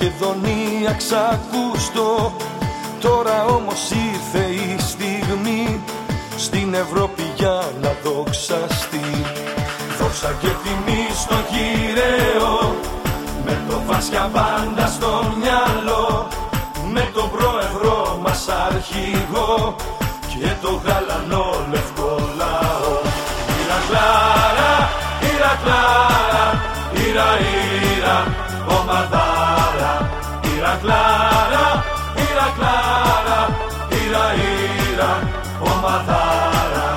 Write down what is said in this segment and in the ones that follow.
Μακεδονία ξακούστο. Τώρα όμως ήρθε η στιγμή στην Ευρώπη για να δοξαστεί. Δόξα και τιμή στον Κυραίο, με το Βάσια πάντα στο μυαλό, με τον πρόεδρο μας αρχηγό και το γαλανό λευκό λαό. Ηρακλάρα, Ηρακλάρα, Ήρα, Ήρα, ομαδάρα. Ηρακλάρα, Ηρακλάρα, Ήρα, Ήρα, ομαδάρα.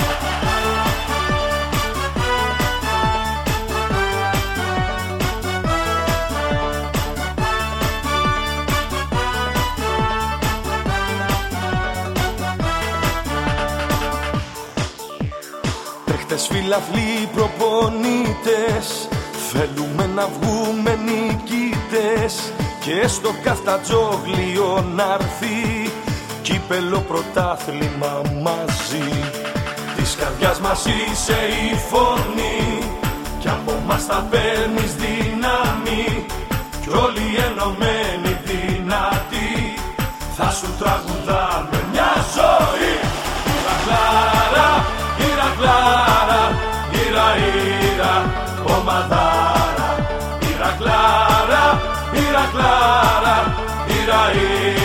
Παίχτες, φιλαθλοί, προπονητές, θέλουμε να βγούμε νικητές και στο Καφτατζόγλιο να'ρθεί κύπελο πρωτάθλημα μαζί. Της καρδιάς μας είσαι η φωνή κι από μας θα παίρνεις δύναμη κι όλοι ενωμένοι δυνατοί θα σου τραγουδάμε μια ζωή. Ηρακλάρα, Ηρακλάρα, Ήρα, Ήρα, ομαδάρα. Ηρακλάρα, Ηρακλάρα, Ήρα, Ήρα.